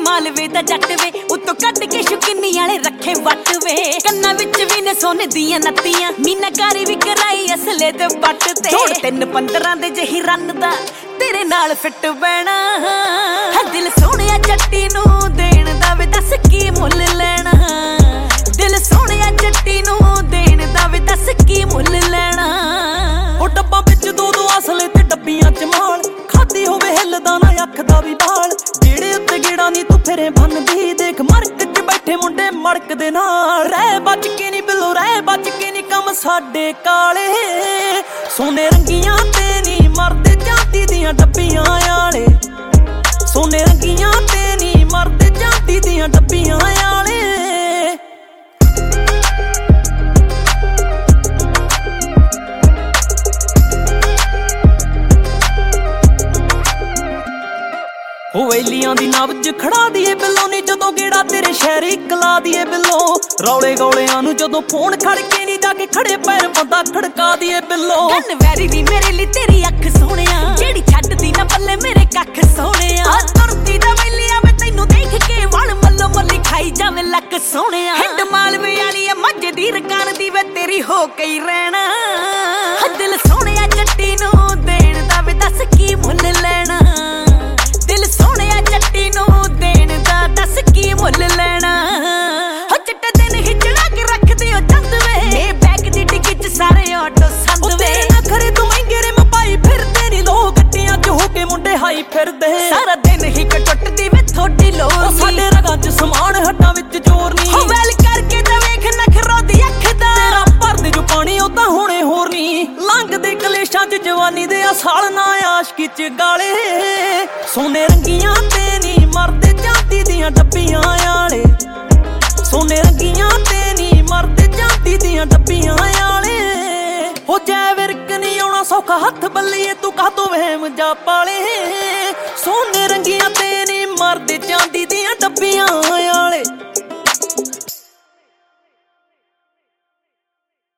ਮਾਲਵੇ ਦਾ ਜੱਟ ਵੇ ਉੱਤੋਂ ਕੱਢ ਕੇ ਸ਼ੁਕੀਨੀ ਵਾਲੇ ਰੱਖੇ ਵੱਟ ਵੇ ਕੰਨਾਂ ਵਿੱਚ ਵੀ ਨੇ ਸੋਨੇ ਦੀਆਂ ਨੱਤੀਆਂ ਮੀਨਾਕਾਰੀ ਵੀ ਕਰਾਈ ਅਸਲੇ ਤੇ ਪੱਟ ਤੇ ਜੋੜ 3-15 ਦੇ ਜਹੀ ਰੰਨ ਦਾ ਤੇਰੇ ਨਾਲ ਫਿੱਟ ਬਹਿਣਾ ਦਿਲ ਸੋਹਣਿਆ ਜੱਟੀ ਨੂੰ ਦੇਣ ਦਾ ਵੇ ਦੱਸ ਕੀ ਮੁੱਲ ਲੈਣਾ ਦਿਲ ਸੋਹਣਿਆ ਜੱਟੀ ਨੂੰ ਦੇਣ ਦਾ ਵੇ ਦੱਸ ਕੀ ਮੁੱਲ ਲੈਣਾ ਉਹ ਡੱਬਾ ਵਿੱਚ ਦੋ ਅਸਲੇ ਤੇ ਡੱਬੀਆਂ ਚ ਮਾਲ ਖਾਦੀ ਹੋਵੇ ਹਿੱਲਦਾ ਨਾ ਅੱਖ ਦਾ ਵੀ ਬਾਲ ਜਿਹੜੇ ਉੱਤੇ ਗੇੜਾ ਨੀ ਤੂੰ ਫਿਰੇ ਬੰਨਦੀ ਦੇਖ ਮਰਕ ਚ ਬੈਠੇ ਮੁੰਡੇ ਮੜਕ ਦੇ ਨਾਲ ਰਹਿ ਬਚ ਕੇ ਨੀ ਬਿੱਲੋ ਰਹਿ ਬਚ ਕੇ ਨੀ ਕੰਮ ਸਾਡੇ ਕਾਲੇ ਸੋਨੇ ਰੰਗੀਆਂ ਤੇ ਨੀ ਮਰਦੇ ਚਾਂਦੀ ਦੀਆਂ ਡੱਬੀਆਂ ਆਲੇ ਸੋਨੇ ਰੰਗੀਆਂ ਤੇ ਨੀ ਮਰਦੇ ਚਾਂਦੀ ਦੀਆਂ ਡੱਬੀਆਂ ਆਲੇ ਉਹ ਵੇਲੀਆਂ ਦੀ ਨਬਜ ਖੜਾ ਦੀਏ ਬਿੱਲੋ ਨੀ ਜਦੋਂ ਗੇੜਾ ਤੇਰੇ ਸ਼ਹਿਰੀ ਕਲਾ ਦੀਏ ਬਿੱਲੋ ਰੌਲੇ ਗੌਲਿਆਂ ਨੂੰ ਜਦੋਂ ਫੋਨ ਖੜ ਕੇ ਨੀ ਜਾ ਕੇ ਖੜੇ ਪੈਰ ਬੰਦਾ ਖੜਕਾ ਦੀਏ ਬਿੱਲੋ ਕੰਨ ਵੈਰੀ ਦੀ ਮੇਰੇ ਲਈ ਤੇਰੀ ਅੱਖ ਸੋਹਣਿਆ ਜਿਹੜੀ ਛੱਡਦੀ ਨਾ ਪੱਲੇ ਮੇਰੇ ਕੱਖ ਸੋਹਣਿਆ ਆ ਤੁਰਦੀ ਦਾ ਵੇਲੀਆਂ ਵੇ ਤੈਨੂੰ ਦੇਖ ਕੇ ਵਲ ਮੱਲੋ ਮੱਲੀ ਖਾਈ ਜਾਵੇ ਲੱਕ ਸੋਹਣਿਆ ਹਿੱਡ ਮਾਲਵੇ ਵਾਲੀ ਆ ਮੱਝ ਦੀ ਰਕਾਨ ਦੀ ਵੇ ਤੇਰੀ ਹੋ ਕੇ ਹੀ ਰਹਿਣਾ ਦਿਲ ਸੋਹਣਿਆ ਜੱਟੀ ਨੂੰ ਦੇਣ ਦਾ ਵੇ ਦੱਸ ਕੀ ਮੁੱਲ ਲੈਣਾ ਦਿਲ ਸੋਹਣਿਆ ਜੱਟੀ ਨੂੰ ਦੇਣ ਦਾ ਦੱਸ ਕੀ ਮੁੱਲ ਲੈਣਾ ਹੋ ਚਿੱਟੇ ਦਿਨ ਹੀ ਚੜਾ ਕੇ ਰੱਖਦੇ ਹੋ ਚੰਦ ਵੇ ਇਹ ਬੈਗ ਦੀ ਡਿੱਗੀ ਚ ਸਾਰੇ ਆਟੋ ਸੰਦ ਵੇ ਨਾ ਖਰੇ ਤੂੰ ਮਹਿੰਗੇ ਰੇ ਮਪਾਈ ਫਿਰਦੇ ਨੀ ਲੋਕ ਗੱਟੀਆਂ ਚ ਹੋ ਕੇ ਮੁੰਡੇ ਹਾਈ ਫਿਰਦੇ ਸਾਰਾ ਦਿਨ ਹੀ ਟੁੱਟਦੀ ਵੇ ਥੋੜੀ ਲੋਰ ਸਾਡੇ ਰਗਾਂ ਚ ਸਮਾਨ ਹੱਡਾਂ ਵਿੱਚ ਜ਼ੋਰ ਨੀ ਹੋ ਵੈਲ ਕਰਕੇ ਤਾਂ ਵੇਖ ਨਖਰੋ ਦੀ ਅੱਖ ਦਾ ਤੇਰਾ ਭਰਦੇ ਜੋ ਪਾਣੀ ਉਹ ਤਾਂ ਹੁਣੇ ਹੋਰ ਨੀ ਲੰਘਦੇ ਕਲੇਸ਼ਾਂ ਚ ਜਵਾਨੀ ਦੇ ਅਸਾਲ ਨਾ ਆਸ਼ਕੀ ਚ ਗਾਲੇ ਸੋਨੇ ਰੰਗੀਆਂ ਤੇ ਨੀ ਮਰਦੇ ਚਾਂਦੀ ਦੀਆਂ ਡੱਬੀਆਂ ਆਲੇ ਸੋਨੇ ਰੰਗੀਆਂ ਤੇ ਨੀ ਮਰਦੇ ਚਾਂਦੀ ਦੀਆਂ ਡੱਬੀਆਂ ਆਲੇ ਹੋ ਜੈ ਵਿਰਕ ਨੀ ਆਉਣਾ ਸੌਖਾ ਹੱਥ ਬੱਲੀਏ ਤੂੰ ਕਾਹਤੋਂ ਵਹਿਮ ਜਾ ਪਾਲੇ ਸੋਨੇ ਰੰਗੀਆਂ ਤੇ ਨੀ ਮਰਦੇ ਚਾਂਦੀ ਦੀਆਂ ਡੱਬੀਆਂ